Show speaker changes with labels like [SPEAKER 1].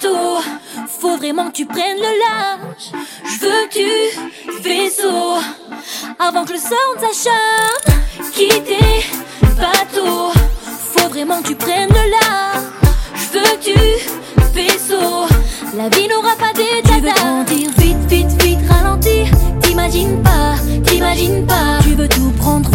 [SPEAKER 1] bateau. Faut vraiment que tu prennes le large. Je veux que tu vaisseau avant que le sang t'acharne. Quitter bateau. Faut vraiment que tu prennes le large. Je veux que tu vaisseau. La vie n'aura pas d'état. Tu veux grandir vite, vite, vite, ralentir. T'imagines pas, t'imagines pas. Tu veux tout prendre